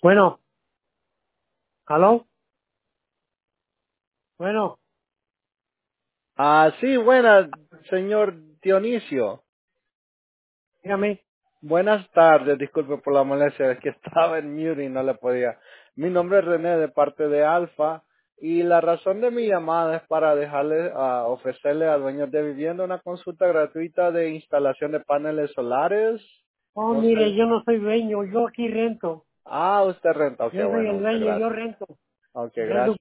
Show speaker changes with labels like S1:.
S1: Bueno, ¿aló? Bueno,
S2: Sí, buenas, señor Dionisio.
S1: dígame.
S2: Buenas tardes, disculpe por la molestia, es que estaba en mute y no le podía. Mi nombre es René de parte de Alfa y la razón de mi llamada es para ofrecerle a dueños de vivienda una consulta gratuita de instalación de paneles solares.
S1: Oh,
S2: No
S1: mire,
S2: sé.
S1: yo no soy dueño, yo aquí rento.
S2: Usted renta. Ok,
S1: Yo soy
S2: bueno,
S1: el
S2: muchas
S1: dueño, yo
S2: gracias.
S1: rento.
S2: Ok,
S1: Rento
S2: gracias.